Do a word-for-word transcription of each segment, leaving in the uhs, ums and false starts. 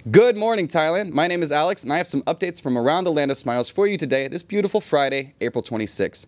Good morning, Thailand. My name is Alex, and I have some updates from around the land of smiles for you today, this beautiful Friday, April twenty-sixth.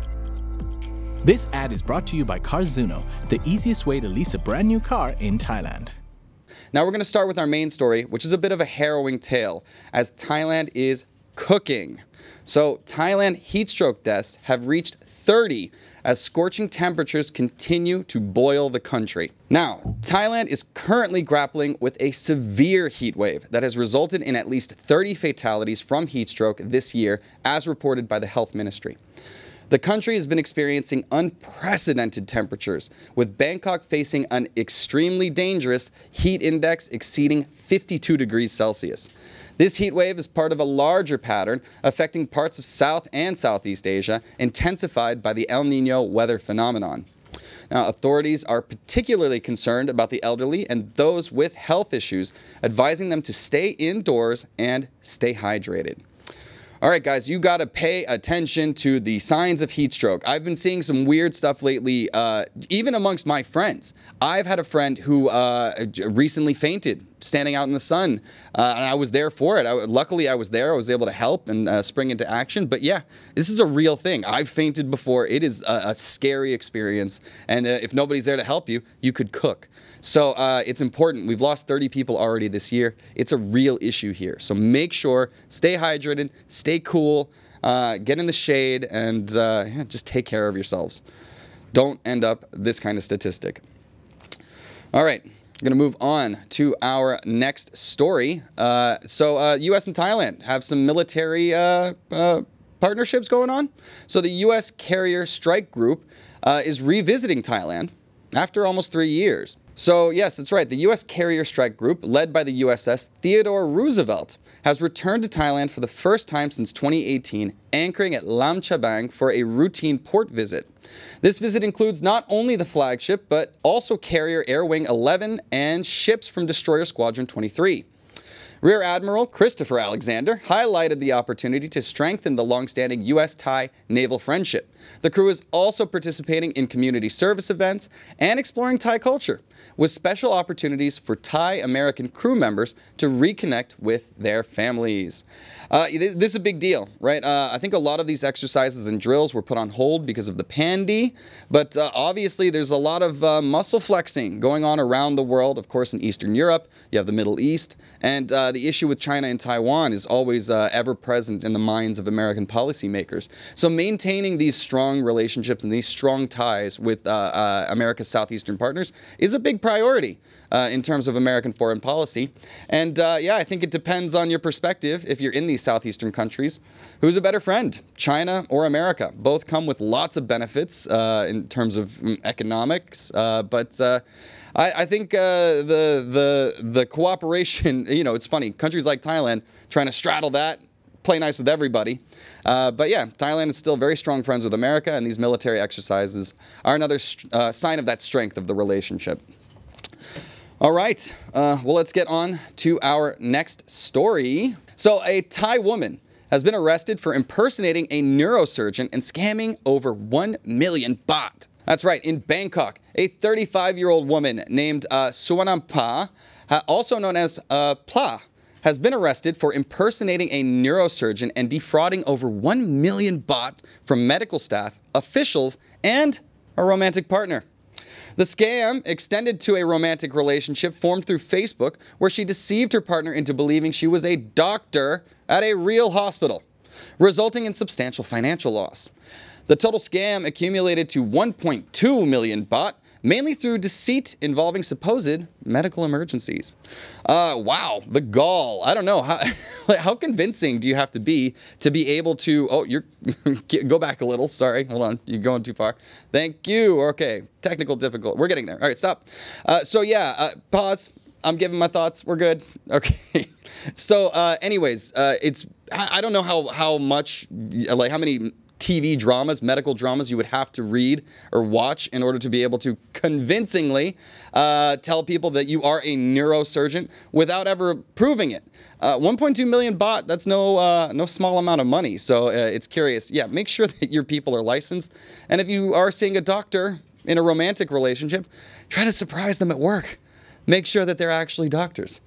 This ad is brought to you by Carzuno, the easiest way to lease a brand new car in Thailand. Now we're going to start with our main story, which is a bit of a harrowing tale, as Thailand is cooking. So Thailand heat stroke deaths have reached thirty as scorching temperatures continue to boil the country. Now, Thailand is currently grappling with a severe heat wave that has resulted in at least thirty fatalities from heat stroke this year, as reported by the health ministry. The country has been experiencing unprecedented temperatures, with Bangkok facing an extremely dangerous heat index exceeding fifty-two degrees Celsius. This heat wave is part of a larger pattern affecting parts of South and Southeast Asia, intensified by the El Niño weather phenomenon. Now, authorities are particularly concerned about the elderly and those with health issues, advising them to stay indoors and stay hydrated. All right, guys, you got to pay attention to the signs of heat stroke. I've been seeing some weird stuff lately, uh, even amongst my friends. I've had a friend who uh, recently fainted standing out in the sun, uh, and I was there for it. I, luckily, I was there. I was able to help and uh, spring into action. But yeah, this is a real thing. I've fainted before. It is a, a scary experience. And uh, if nobody's there to help you, you could cook. So uh, it's important. We've lost thirty people already this year. It's a real issue here. So make sure, stay hydrated, stay cool, uh, get in the shade, and uh, yeah, just take care of yourselves. Don't end up this kind of statistic. All right. We're going to move on to our next story. Uh, so uh, U S and Thailand have some military uh, uh, partnerships going on. So the U S Carrier Strike Group uh, is revisiting Thailand after almost three years. So yes, that's right. The U S Carrier Strike Group, led by the U S S Theodore Roosevelt, has returned to Thailand for the first time since twenty eighteen, anchoring at Lam Chabang for a routine port visit. This visit includes not only the flagship, but also Carrier Air Wing eleven and ships from Destroyer Squadron twenty-three. Rear Admiral Christopher Alexander highlighted the opportunity to strengthen the long-standing U S Thai naval friendship. The crew is also participating in community service events and exploring Thai culture, with special opportunities for Thai-American crew members to reconnect with their families. Uh, this is a big deal, right? Uh, I think a lot of these exercises and drills were put on hold because of the pandy, but uh, obviously there's a lot of uh, muscle flexing going on around the world. Of course, in Eastern Europe, you have the Middle East, and uh, the issue with China and Taiwan is always uh, ever present in the minds of American policymakers. So maintaining these strong relationships and these strong ties with uh, uh, America's southeastern partners is a big priority uh, in terms of American foreign policy. And uh, yeah, I think it depends on your perspective. If you're in these southeastern countries, who's a better friend, China or America? Both come with lots of benefits uh, in terms of mm, economics, uh, but uh, I, I think uh, the the the cooperation. You know, it's funny. Countries like Thailand trying to straddle that, play nice with everybody. Uh, but yeah, Thailand is still very strong friends with America, and these military exercises are another uh, sign of that strength of the relationship. All right, uh, well, let's get on to our next story. So a Thai woman has been arrested for impersonating a neurosurgeon and scamming over one million baht. That's right, in Bangkok, a thirty-five-year-old woman named uh, Suwanampa, also known as uh, Pla, has been arrested for impersonating a neurosurgeon and defrauding over one million baht from medical staff, officials, and a romantic partner. The scam extended to a romantic relationship formed through Facebook, where she deceived her partner into believing she was a doctor at a real hospital, resulting in substantial financial loss. The total scam accumulated to one point two million baht, mainly through deceit involving supposed medical emergencies. Uh, wow, the gall. I don't know. How, how convincing do you have to be to be able to... Oh, you're... Go back a little. Sorry. Hold on. You're going too far. Thank you. Okay. Technical difficult. We're getting there. All right, stop. Uh, so, yeah, uh, pause. I'm giving my thoughts. We're good. Okay. So, uh, anyways, uh, it's... I, I don't know how, how much... Like, how many... T V dramas, medical dramas you would have to read or watch in order to be able to convincingly uh, tell people that you are a neurosurgeon without ever proving it. Uh, one point two million baht, that's no uh, no small amount of money. So uh, it's curious. Yeah, make sure that your people are licensed. And if you are seeing a doctor in a romantic relationship, try to surprise them at work. Make sure that they're actually doctors.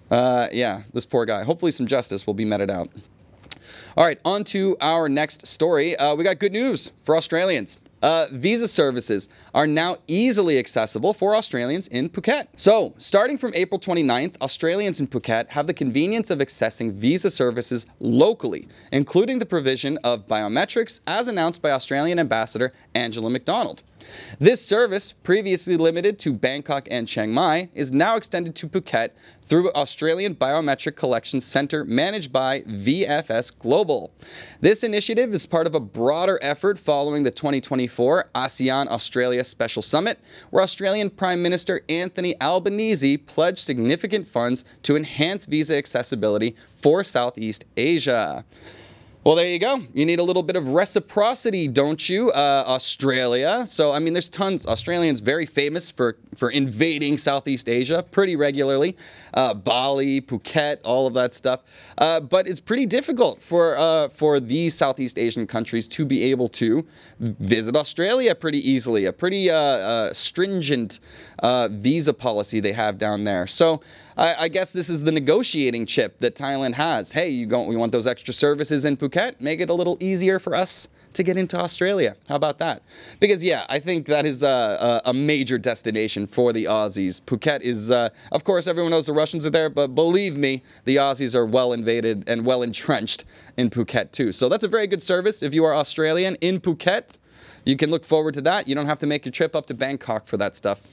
Uh, yeah, this poor guy. Hopefully some justice will be meted out. All right, on to our next story. Uh, we got good news for Australians. Uh, visa services are now easily accessible for Australians in Phuket. So, starting from April twenty-ninth, Australians in Phuket have the convenience of accessing visa services locally, including the provision of biometrics as announced by Australian Ambassador Angela McDonald. This service, previously limited to Bangkok and Chiang Mai, is now extended to Phuket through Australian Biometric Collection Centre managed by V F S Global. This initiative is part of a broader effort following the twenty twenty-four ASEAN-Australia Special Summit, where Australian Prime Minister Anthony Albanese pledged significant funds to enhance visa accessibility for Southeast Asia. Well, there you go. You need a little bit of reciprocity, don't you, uh, Australia? So, I mean, there's tons. Australians very famous for, for invading Southeast Asia pretty regularly. Uh, Bali, Phuket, all of that stuff. Uh, but it's pretty difficult for, uh, for these Southeast Asian countries to be able to visit Australia pretty easily. A pretty uh, uh, stringent uh, visa policy they have down there. So, I, I guess this is the negotiating chip that Thailand has. Hey, you, go, you want those extra services in Phuket? Make it a little easier for us to get into Australia. How about that? Because, yeah, I think that is a, a, a major destination for the Aussies. Phuket is, uh, of course, everyone knows the Russians are there, but believe me, the Aussies are well invaded and well entrenched in Phuket, too. So that's a very good service. If you are Australian in Phuket, you can look forward to that. You don't have to make your trip up to Bangkok for that stuff.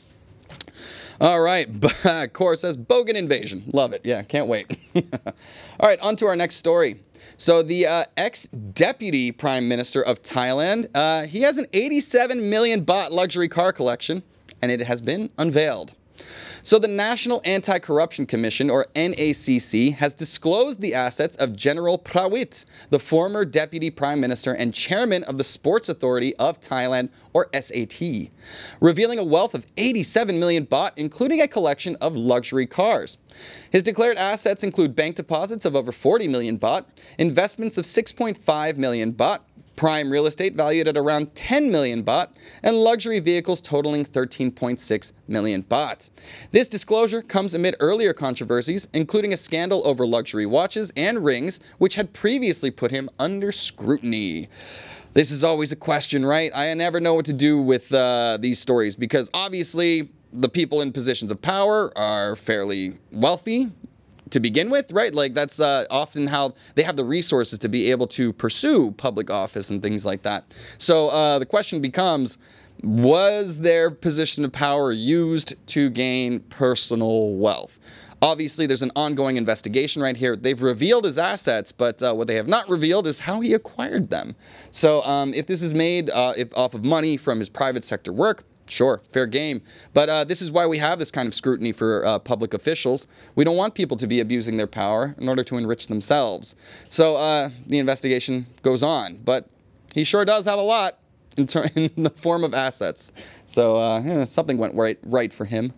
All right, Cora says, Bogan invasion. Love it. Yeah, can't wait. All right, on to our next story. So the uh, ex-deputy prime minister of Thailand, uh, he has an eighty-seven million baht luxury car collection, and it has been unveiled. So the National Anti-Corruption Commission, or N A C C, has disclosed the assets of General Prawit, the former deputy prime minister and chairman of the Sports Authority of Thailand, or S A T, revealing a wealth of eighty-seven million baht, including a collection of luxury cars. His declared assets include bank deposits of over forty million baht, investments of six point five million baht, prime real estate valued at around ten million baht, and luxury vehicles totaling thirteen point six million baht. This disclosure comes amid earlier controversies, including a scandal over luxury watches and rings, which had previously put him under scrutiny. This is always a question, right? I never know what to do with uh, these stories because obviously the people in positions of power are fairly wealthy to begin with, right? Like that's uh, often how they have the resources to be able to pursue public office and things like that. So uh, the question becomes, was their position of power used to gain personal wealth? Obviously, there's an ongoing investigation right here. They've revealed his assets, but uh, what they have not revealed is how he acquired them. So um, if this is made uh, if off of money from his private sector work, sure, fair game. But uh, this is why we have this kind of scrutiny for uh, public officials. We don't want people to be abusing their power in order to enrich themselves. So uh, the investigation goes on. But he sure does have a lot in, ter- in the form of assets. So uh, yeah, something went right, right for him.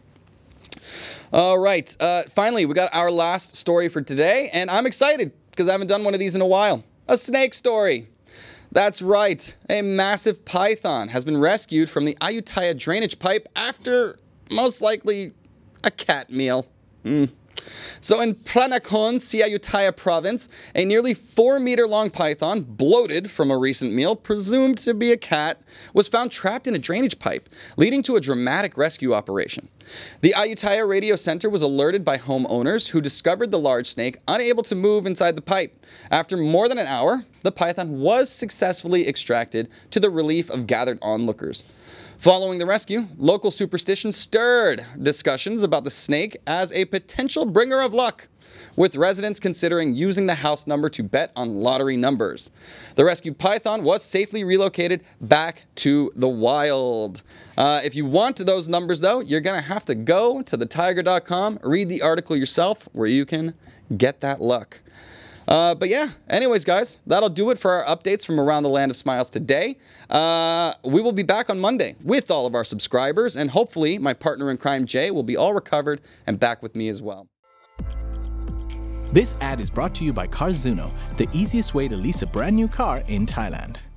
All right. Uh, finally, we got our last story for today. And I'm excited because I haven't done one of these in a while. A snake story. That's right, a massive python has been rescued from the Ayutthaya drainage pipe after, most likely, a cat meal. Mm. So in Pranakon, Ayutthaya province, a nearly four meter long python, bloated from a recent meal, presumed to be a cat, was found trapped in a drainage pipe, leading to a dramatic rescue operation. The Ayutthaya Radio Center was alerted by homeowners who discovered the large snake unable to move inside the pipe. After more than an hour, the python was successfully extracted to the relief of gathered onlookers. Following the rescue, local superstition stirred discussions about the snake as a potential bringer of luck, with residents considering using the house number to bet on lottery numbers. The rescued python was safely relocated back to the wild. Uh, if you want those numbers, though, you're going to have to go to the tiger dot com, read the article yourself, where you can get that luck. Uh, but yeah, anyways, guys, that'll do it for our updates from around the land of smiles today. Uh, we will be back on Monday with all of our subscribers, and hopefully my partner in crime, Jay, will be all recovered and back with me as well. This ad is brought to you by Carzuno, the easiest way to lease a brand new car in Thailand.